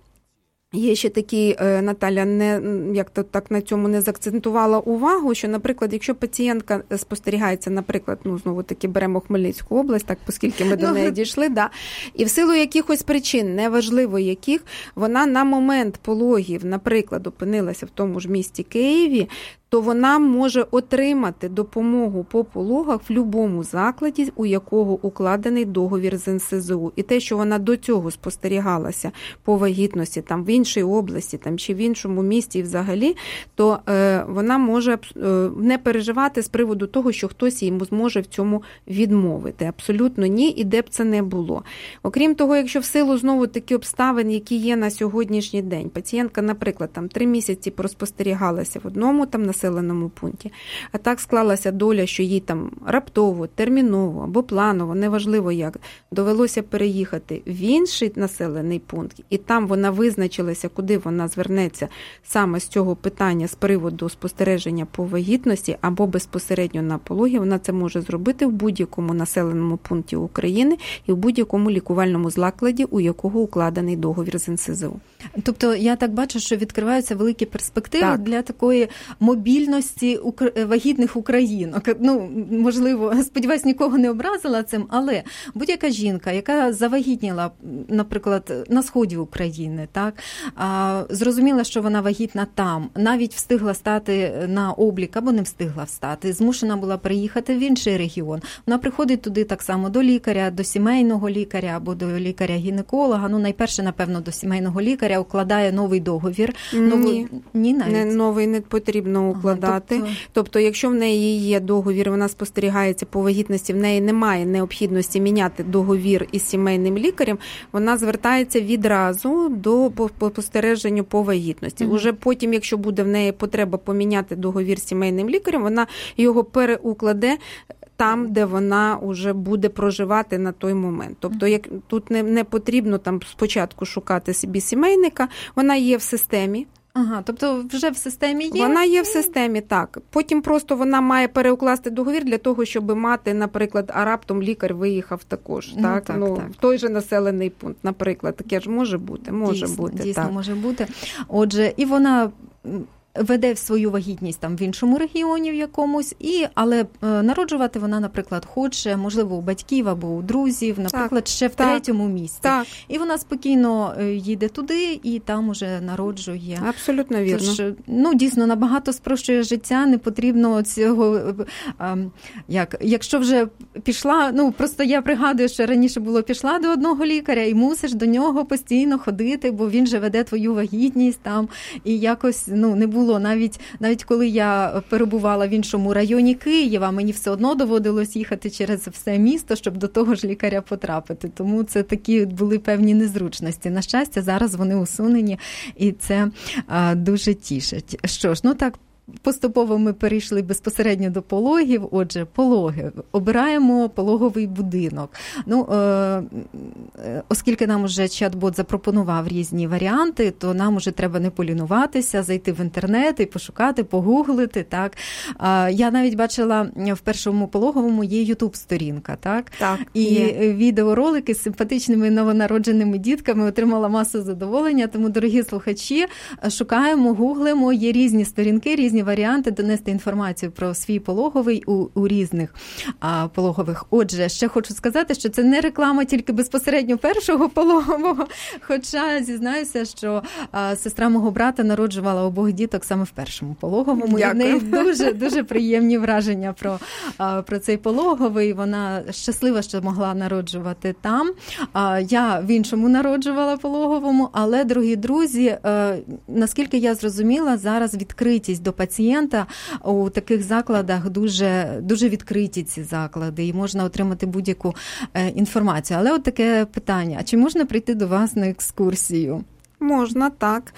є ще такі, Наталя, не, як то так на цьому не заакцентувала увагу, що, наприклад, якщо пацієнтка спостерігається, наприклад, ну, знову-таки беремо Хмельницьку область, так, оскільки ми до неї ну, дійшли, да, і в силу якихось причин, неважливо яких, вона на момент пологів, наприклад, опинилася в тому ж місті Києві, то вона може отримати допомогу по пологах в будь-якому закладі, у якого укладений договір з ен ес зе у. І те, що вона до цього спостерігалася по вагітності там, в іншій області там, чи в іншому місті взагалі, то е, вона може е, не переживати з приводу того, що хтось їй зможе в цьому відмовити. Абсолютно ні, і де б це не було. Окрім того, якщо в силу знову такі обставин, які є на сьогоднішній день, пацієнтка, наприклад, там три місяці проспостерігалася в одному там населеному пункті, а так склалася доля, що їй там раптово, терміново або планово, неважливо як, довелося переїхати в інший населений пункт, і там вона визначилася, куди вона звернеться саме з цього питання з приводу спостереження по вагітності або безпосередньо на пологі, вона це може зробити в будь-якому населеному пункті України і в будь-якому лікувальному закладі, у якого укладений договір з ен ес зе у. Тобто я так бачу, що відкриваються великі перспективи так. для такої мобільності вагітних українок. Ну, можливо, сподіваюсь, нікого не образила цим, але будь-яка жінка, яка завагітніла, наприклад, на сході України, так, зрозуміла, що вона вагітна там, навіть встигла стати на облік або не встигла встати, змушена була приїхати в інший регіон. Вона приходить туди так само до лікаря, до сімейного лікаря або до лікаря-гінеколога, ну, найперше, напевно, до сімейного лікаря, укладає новий договір. Новий... Ні, Ні навіть? Не, новий не потрібно укладати. Ага, тобто... тобто, якщо в неї є договір, вона спостерігається по вагітності, в неї немає необхідності міняти договір із сімейним лікарем, вона звертається відразу до спостереження по вагітності. Угу. Уже потім, якщо буде в неї потреба поміняти договір з сімейним лікарем, вона його переукладе там, де вона вже буде проживати на той момент. Тобто, як тут не, не потрібно там спочатку шукати собі сімейника, вона є в системі. Ага, тобто вже в системі є? Вона є в системі, так. Потім просто вона має переукласти договір для того, щоб мати, наприклад, а раптом лікар виїхав також, ну, так? так, ну, так. В той же населений пункт, наприклад. Таке ж може бути? Може дійсно, бути, дійсно так. може бути. Отже, і вона веде свою вагітність там в іншому регіоні в якомусь, і, але е, народжувати вона, наприклад, хоче, можливо, у батьків або у друзів, наприклад, так, ще в так, третьому місці. Так. І вона спокійно їде туди і там уже народжує. Абсолютно вірно. Тож, ну, дійсно, набагато спрощує життя, не потрібно цього, е, як, якщо вже пішла, ну, просто я пригадую, що раніше було, пішла до одного лікаря і мусиш до нього постійно ходити, бо він же веде твою вагітність там, і якось, ну, не було. Було навіть, навіть коли я перебувала в іншому районі Києва, мені все одно доводилось їхати через все місто, щоб до того ж лікаря потрапити. Тому це такі були певні незручності. На щастя, зараз вони усунені, і це а, дуже тішить. Що ж, ну так, поступово ми перейшли безпосередньо до пологів. Отже, пологи. Обираємо пологовий будинок. Ну, е, оскільки нам уже чат-бот запропонував різні варіанти, то нам уже треба не полінуватися, зайти в інтернет і пошукати, погуглити. Так? Е, я навіть бачила в першому пологовому є ютуб-сторінка. Так? Так, і є. Відеоролики з симпатичними новонародженими дітками, отримала масу задоволення. Тому, дорогі слухачі, шукаємо, гуглимо, є різні сторінки, різні різні варіанти донести інформацію про свій пологовий у, у різних а, пологових. Отже, ще хочу сказати, що це не реклама тільки безпосередньо першого пологового, хоча зізнаюся, що а, сестра мого брата народжувала обох діток саме в першому пологовому. І в неї дуже, дуже приємні враження про, а, про цей пологовий. Вона щаслива, що могла народжувати там. А, я в іншому народжувала пологовому, але, дорогі друзі, а, наскільки я зрозуміла, зараз відкритість до пацієнта у таких закладах дуже, дуже відкриті ці заклади, і можна отримати будь-яку е, інформацію. Але от таке питання, а чи можна прийти до вас на екскурсію? Можна, так.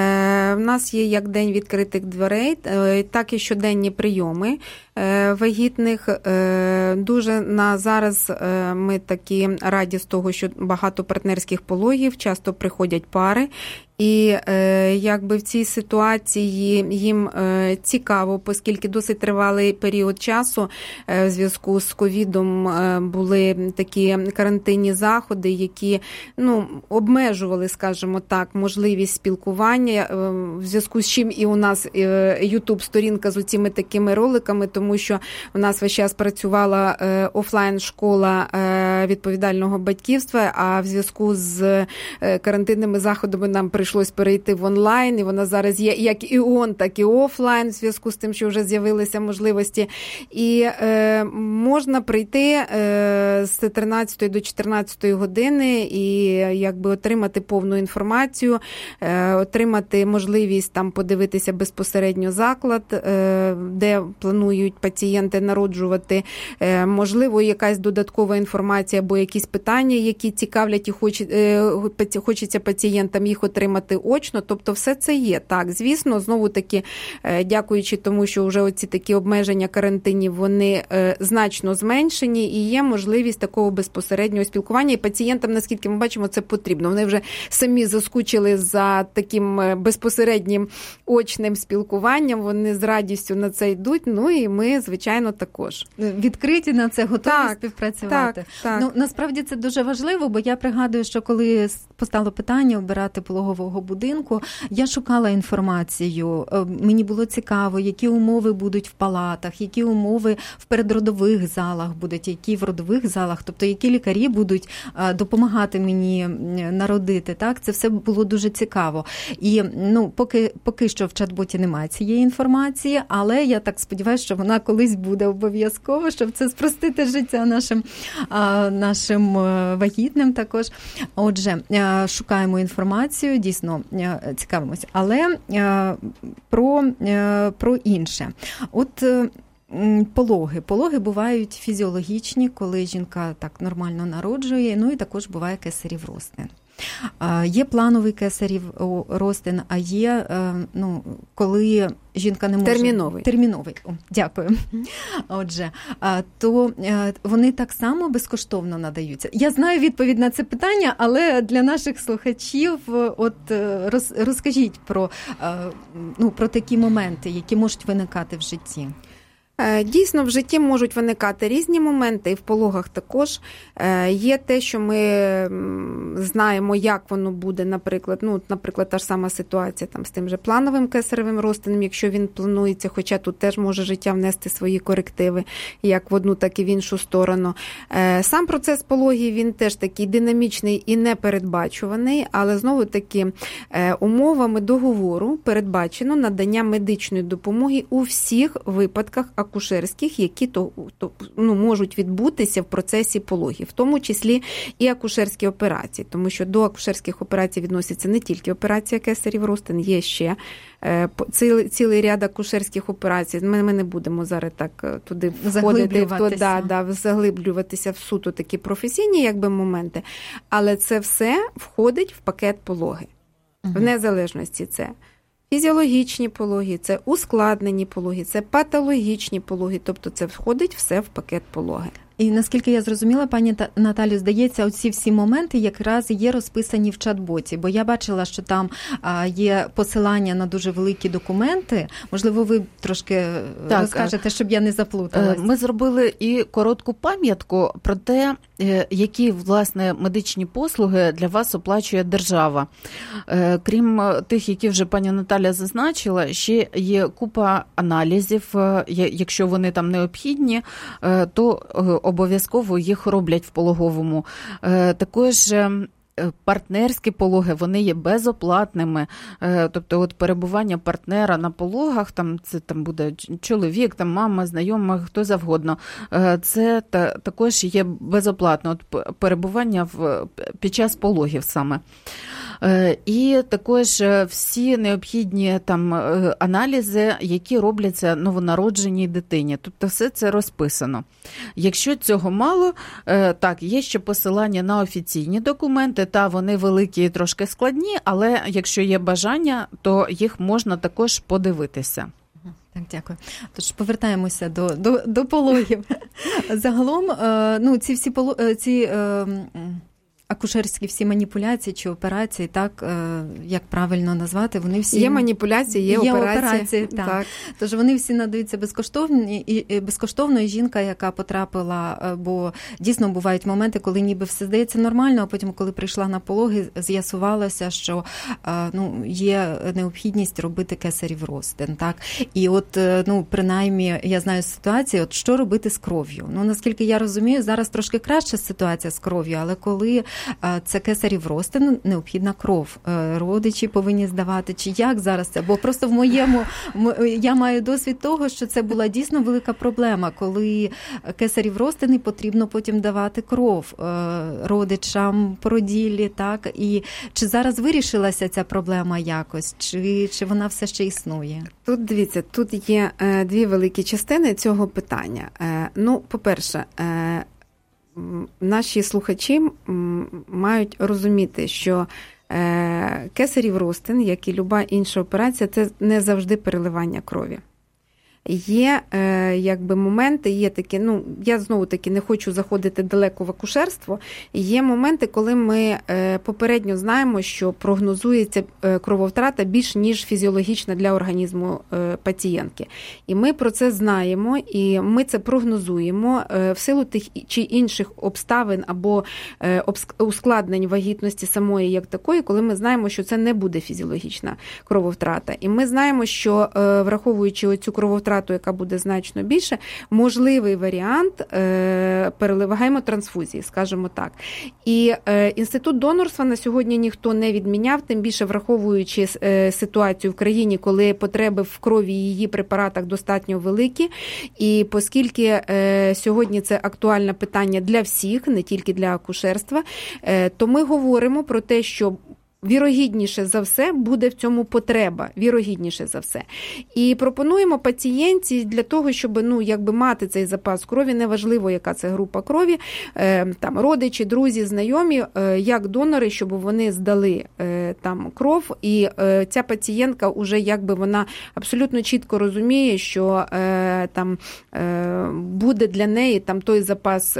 Е, в нас є як день відкритих дверей, е, так і щоденні прийоми е, вагітних. Е, дуже на зараз е, ми такі раді з того, що багато партнерських пологів, часто приходять пари. І е, якби в цій ситуації їм е, цікаво, оскільки досить тривалий період часу е, в зв'язку з ковідом е, були такі карантинні заходи, які ну, обмежували, скажімо так, можливість спілкування, е, в зв'язку з чим і у нас е, ютуб-сторінка з оціми такими роликами, тому що у нас весь час працювала е, офлайн-школа е, відповідального батьківства, а в зв'язку з е, карантинними заходами нам прийшло Прийшлось перейти в онлайн, і вона зараз є як і он, так і офлайн, в зв'язку з тим, що вже з'явилися можливості. І е, можна прийти е, з тринадцятої до чотирнадцятої години і якби отримати повну інформацію, е, отримати можливість там подивитися безпосередньо заклад, е, де планують пацієнти народжувати, е, можливо, якась додаткова інформація або якісь питання, які цікавлять і хоч, е, хочеться пацієнтам їх отримати очно, тобто все це є. Так, звісно, знову-таки, дякуючи тому, що вже оці такі обмеження карантинів, вони значно зменшені і є можливість такого безпосереднього спілкування. І пацієнтам, наскільки ми бачимо, це потрібно. Вони вже самі заскучили за таким безпосереднім очним спілкуванням, вони з радістю на це йдуть, ну і ми, звичайно, також. Відкриті на це, готові так, співпрацювати. Так, так. Ну, насправді це дуже важливо, бо я пригадую, що коли постало питання обирати пологового будинку, я шукала інформацію, мені було цікаво, які умови будуть в палатах, які умови в передродових залах будуть, які в родових залах, тобто які лікарі будуть допомагати мені народити, так? Це все було дуже цікаво. І, ну, поки, поки що в чат-боті немає цієї інформації, але я так сподіваюся, що вона колись буде обов'язково, щоб це спростити життя нашим, нашим вагітним також. Отже, шукаємо інформацію, дійсно, цікавимося. Але про, про інше. От пологи. Пологи бувають фізіологічні, коли жінка так нормально народжує, ну і також буває кесарів розтин. Є плановий кесарів розтин, а є, ну, коли жінка не може... Терміновий. Терміновий, О, дякую. Отже, то вони так само безкоштовно надаються. Я знаю відповідь на це питання, але для наших слухачів от роз, розкажіть про, ну, про такі моменти, які можуть виникати в житті. Дійсно, в житті можуть виникати різні моменти, і в пологах також. Є те, що ми знаємо, як воно буде, наприклад, ну, наприклад, та ж сама ситуація там, з тим же плановим кесаревим розтином, якщо він планується, хоча тут теж може життя внести свої корективи, як в одну, так і в іншу сторону. Сам процес пологів, він теж такий динамічний і непередбачуваний, але знову-таки умовами договору передбачено надання медичної допомоги у всіх випадках акушерських, які то, то, ну, можуть відбутися в процесі пологів, в тому числі і акушерські операції, тому що до акушерських операцій відносяться не тільки операція кесарів розтин, є ще е, цілий, цілий ряд акушерських операцій. Ми, ми не будемо зараз так туди входити, в то, да, да, заглиблюватися в суто такі професійні якби моменти, але це все входить в пакет пологи. Угу. В незалежності це фізіологічні пологи, це ускладнені пологи, це патологічні пологи, тобто це входить все в пакет пологи. І наскільки я зрозуміла, пані Наталю, здається, оці всі моменти якраз є розписані в чат-боті, бо я бачила, що там є посилання на дуже великі документи. Можливо, ви трошки так розкажете, щоб я не заплуталась. Ми зробили і коротку пам'ятку про те, які, власне, медичні послуги для вас оплачує держава. Крім тих, які вже пані Наталя зазначила, ще є купа аналізів. Якщо вони там необхідні, то обов'язково їх роблять в пологовому. Також партнерські пологи, вони є безоплатними. Тобто от перебування партнера на пологах, там це там буде чоловік, там мама, знайома, хто завгодно. Це та, також є безоплатно. От перебування в, під час пологів саме. І також всі необхідні там аналізи, які робляться новонародженій дитині. Тобто все це розписано. Якщо цього мало, так, є ще посилання на офіційні документи, та вони великі і трошки складні, але якщо є бажання, то їх можна також подивитися. Так, дякую. Тож повертаємося до, до, до пологів. Загалом, ну, ці всі ці акушерські всі маніпуляції чи операції, так, як правильно назвати, вони всі... Є маніпуляції, є, є операції. операції так. Так. Тож вони всі надаються безкоштовно, і безкоштовно, і жінка, яка потрапила, бо дійсно бувають моменти, коли ніби все здається нормально, а потім, коли прийшла на пологи, з'ясувалося, що ну, є необхідність робити кесарів розтин, так. І от, ну, принаймні, я знаю ситуацію, от що робити з кров'ю. Ну, наскільки я розумію, зараз трошки краща ситуація з кров'ю, але коли це кесарів розтин, необхідна кров. Родичі повинні здавати, чи як зараз це? Бо просто в моєму, я маю досвід того, що це була дійсно велика проблема, коли кесарів розтин потрібно потім давати кров родичам, породіллі, так? І чи зараз вирішилася ця проблема якось, чи, чи вона все ще існує? Тут, дивіться, тут є дві великі частини цього питання. Ну, по-перше, наші слухачі мають розуміти, що кесарів розтин, як і люба інша операція, це не завжди переливання крові. Є якби моменти, є такі, ну, я знову-таки не хочу заходити далеко в акушерство, є моменти, коли ми попередньо знаємо, що прогнозується крововтрата більш ніж фізіологічна для організму пацієнтки. І ми про це знаємо, і ми це прогнозуємо в силу тих чи інших обставин або ускладнень вагітності самої як такої, коли ми знаємо, що це не буде фізіологічна крововтрата. І ми знаємо, що враховуючи оцю крововтрату, яка буде значно більше, можливий варіант переливаємо трансфузії, скажімо так. І інститут донорства на сьогодні ніхто не відміняв, тим більше враховуючи ситуацію в країні, коли потреби в крові і її препаратах достатньо великі, і оскільки сьогодні це актуальне питання для всіх, не тільки для акушерства, то ми говоримо про те, що вірогідніше за все буде в цьому потреба, вірогідніше за все. І пропонуємо пацієнтці для того, щоб, ну, якби мати цей запас крові, неважливо, яка це група крові, там родичі, друзі, знайомі, як донори, щоб вони здали там кров, і ця пацієнтка уже якби вона абсолютно чітко розуміє, що там буде для неї там той запас,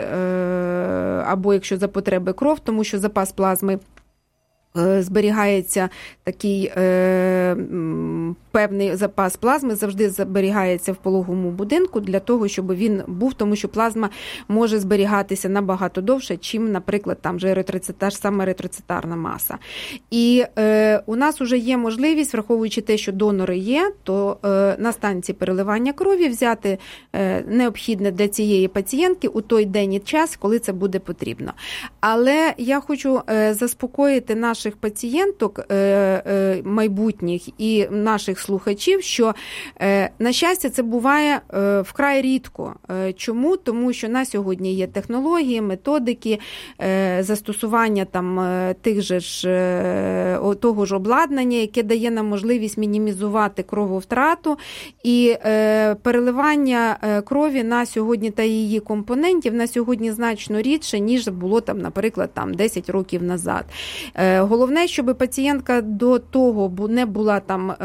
або якщо за потреби кров, тому що запас плазми зберігається такий е, певний запас плазми, завжди зберігається в пологовому будинку для того, щоб він був, тому що плазма може зберігатися набагато довше, чим, наприклад, там же еритроцит, та ж сама еритроцитарна маса. І е, у нас вже є можливість, враховуючи те, що донори є, то е, на станції переливання крові взяти е, необхідне для цієї пацієнтки у той день і час, коли це буде потрібно. Але я хочу е, заспокоїти наших пацієнток майбутніх і наших слухачів, що, на щастя, це буває вкрай рідко. Чому? Тому що на сьогодні є технології, методики, застосування там тих же ж, того ж обладнання, яке дає нам можливість мінімізувати крововтрату, і переливання крові на сьогодні та її компонентів на сьогодні значно рідше, ніж було там, наприклад, там десять років назад. Головне, щоб пацієнтка до того не була там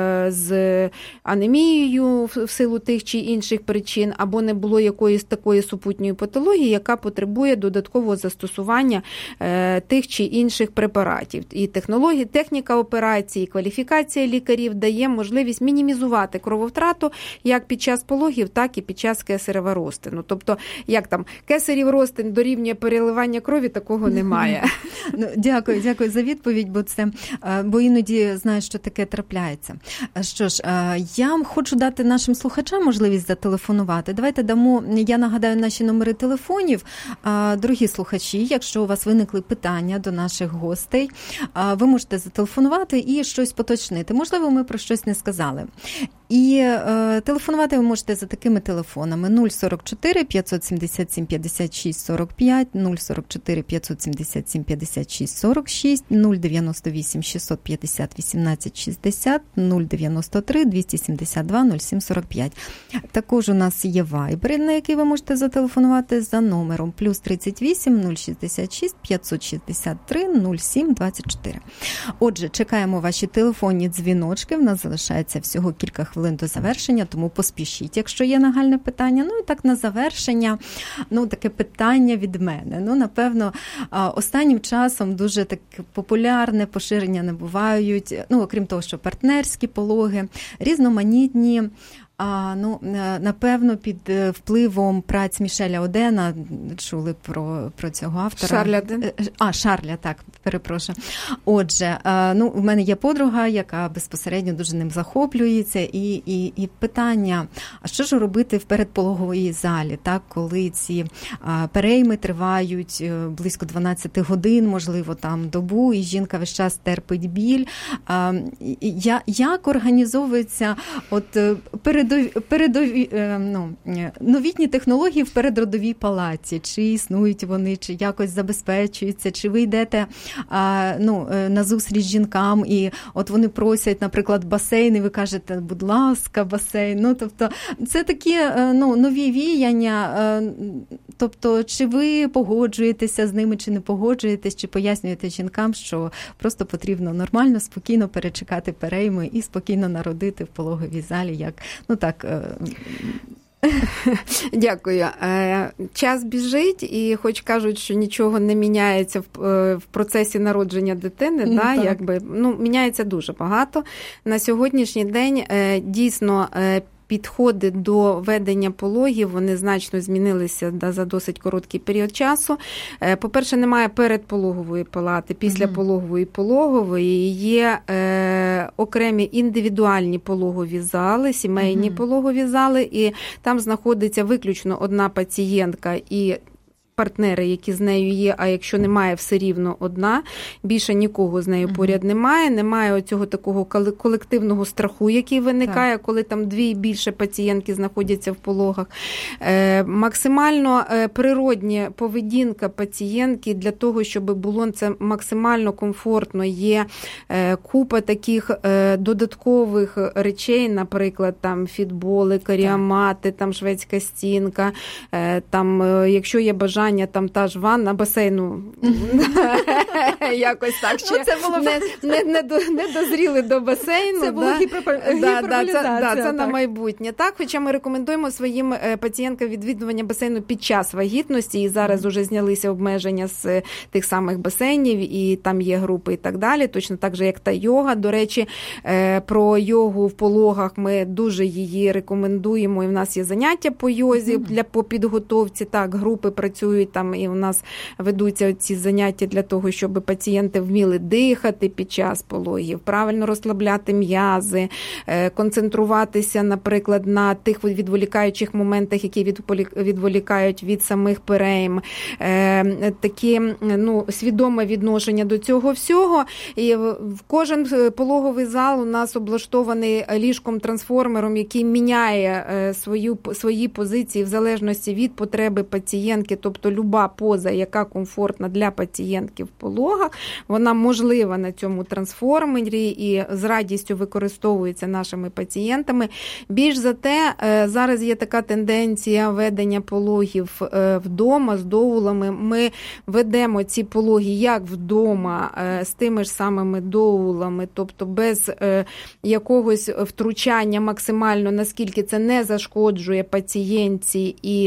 з анемією в силу тих чи інших причин, або не було якоїсь такої супутньої патології, яка потребує додаткового застосування тих чи інших препаратів. І технології, техніка операції, кваліфікація лікарів дає можливість мінімізувати крововтрату як під час пологів, так і під час кесарева розтину. Тобто, як там, кесарів розтин дорівнює переливання крові, такого немає. Ну, дякую, дякую за відповідь, бо це, бо іноді знаю, що таке трапляється. Що ж, я хочу дати нашим слухачам можливість зателефонувати. Давайте дамо, я нагадаю, наші номери телефонів. Дорогі слухачі, якщо у вас виникли питання до наших гостей, ви можете зателефонувати і щось поточнити. Можливо, ми про щось не сказали. І е, телефонувати ви можете за такими телефонами: нуль сорок чотири п'ятсот сімдесят сім п'ятдесят шість сорок п'ять, нуль сорок чотири п'ятсот сімдесят сім п'ятдесят шість сорок шість, нуль дев'яносто вісім шістсот п'ятдесят вісімнадцять шістдесят, нуль дев'яносто три двісті сімдесят два нуль сім сорок п'ять. Також у нас є Viber, на який ви можете зателефонувати за номером плюс тридцять вісім нуль шістдесят шість п'ятсот шістдесят три нуль сім двадцять чотири. Отже, чекаємо ваші телефонні дзвіночки. В нас залишається всього кілька хвилин до завершення, тому поспішіть, якщо є нагальне питання. Ну і так на завершення, ну таке питання від мене. Ну, напевно, останнім часом дуже так популярне поширення набувають, ну, окрім того, що партнерські пологи, різноманітні. А, ну, напевно, під впливом праць Мішеля Одена, чули про, про цього автора. Шарля Оден. А, Шарля, так, перепрошую. Отже, ну, в мене є подруга, яка безпосередньо дуже ним захоплюється, і, і, і питання, а що ж робити в передпологовій залі, так, коли ці перейми тривають близько дванадцять годин, можливо, там добу, і жінка весь час терпить біль. Я, як організовується от перед Передові, ну, новітні технології в передродовій палаті, чи існують вони, чи якось забезпечуються, чи ви йдете ну, на зустріч жінкам, і от вони просять, наприклад, басейн, і ви кажете, будь ласка, басейн. Ну, тобто, це такі ну, нові віяння, тобто, чи ви погоджуєтеся з ними, чи не погоджуєтесь, чи пояснюєте жінкам, що просто потрібно нормально, спокійно перечекати перейми і спокійно народити в пологовій залі, як ну так. Дякую. Час біжить, і хоч кажуть, що нічого не міняється в процесі народження дитини, ну, да, якби, ну, міняється дуже багато. На сьогоднішній день дійсно підходи до ведення пологів, вони значно змінилися да, за досить короткий період часу. По-перше, немає передпологової палати, післяпологової пологової, є е, окремі індивідуальні пологові зали, сімейні mm-hmm. пологові зали, і там знаходиться виключно одна пацієнтка і партнери, які з нею є, а якщо немає, все рівно одна. Більше нікого з нею поряд немає. Немає оцього такого колективного страху, який виникає, так. коли там дві і більше пацієнтки знаходяться в пологах. Е, максимально природня поведінка пацієнтки для того, щоб було це максимально комфортно. Є е, купа таких е, додаткових речей, наприклад, там фітболи, каріамати, там шведська стінка, е, там, е, якщо є бажання, там та ж ванна, басейну, якось так, ще це було не, не, не, до, не дозріли до басейну. Це було да? гіперболізація. Да, да, це, да, це на майбутнє. Так, хоча ми рекомендуємо своїм пацієнткам відвідування басейну під час вагітності, і зараз уже знялися обмеження з тих самих басейнів, і там є групи і так далі, точно так же, як та йога. До речі, про йогу в пологах ми дуже її рекомендуємо, і в нас є заняття по йозі mm-hmm. для по підготовці, так, групи працюють там, і у нас ведуться ці заняття для того, щоб пацієнти вміли дихати під час пологів, правильно розслабляти м'язи, концентруватися, наприклад, на тих відволікаючих моментах, які відволікають від самих перейм. Такі, ну, свідоме відношення до цього всього. І кожен пологовий зал у нас облаштований ліжком-трансформером, який міняє свою, свої позиції в залежності від потреби пацієнтки. Тобто тобто люба поза, яка комфортна для пацієнтки в пологах, вона можлива на цьому трансформері і з радістю використовується нашими пацієнтами. Більш за те, зараз є така тенденція ведення пологів вдома з доулами. Ми ведемо ці пологи як вдома, з тими ж самими доулами, тобто без якогось втручання максимально, наскільки це не зашкоджує пацієнтці і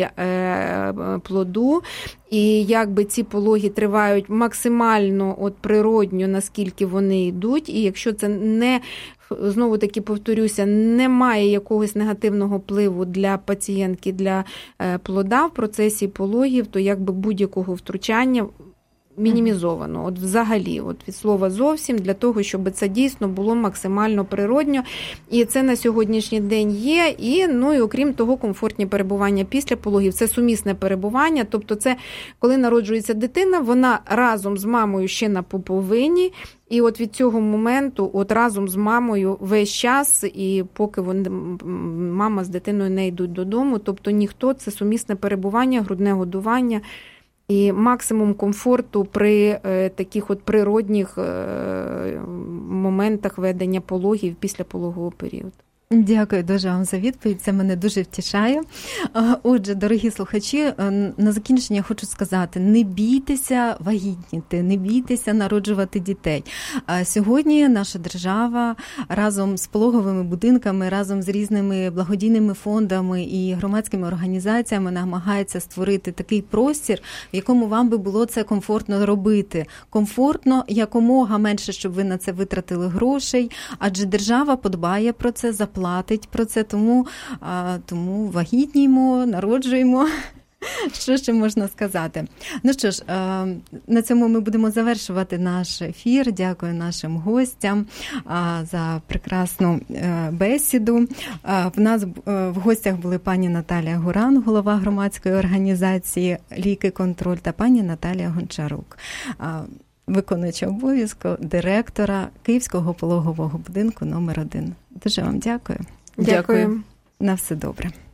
плоду. І якби ці пологи тривають максимально от природньо, наскільки вони йдуть, і якщо це не, знову таки повторюся, немає якогось негативного впливу для пацієнтки, для плода в процесі пологів, то якби будь-якого втручання мінімізовано, от взагалі, от від слова зовсім, для того, щоб це дійсно було максимально природньо. І це на сьогоднішній день є. І, ну, і окрім того, комфортні перебування після пологів. Це сумісне перебування, тобто це, коли народжується дитина, вона разом з мамою ще на пуповині, і от від цього моменту, от разом з мамою весь час, і поки вони, мама з дитиною не йдуть додому, тобто ніхто, це сумісне перебування, грудне годування, і максимум комфорту при е, таких от природних е, моментах ведення пологів після пологового періоду. Дякую дуже вам за відповідь, це мене дуже втішає. Отже, дорогі слухачі, на закінчення хочу сказати, не бійтеся вагітніти, не бійтеся народжувати дітей. Сьогодні наша держава разом з пологовими будинками, разом з різними благодійними фондами і громадськими організаціями намагається створити такий простір, в якому вам би було це комфортно робити. Комфортно, якомога менше, щоб ви на це витратили грошей, адже держава подбає про це, заплатить про це, тому, тому вагітніємо, народжуємо. Що ще можна сказати? Ну що ж, на цьому ми будемо завершувати наш ефір. Дякую нашим гостям за прекрасну бесіду. В нас в гостях були пані Наталія Гуран, голова громадської організації «Ліки-контроль», та пані Наталія Гончарук, виконуюча обов'язку директора Київського пологового будинку номер один. Дуже вам дякую. Дякую. На все добре.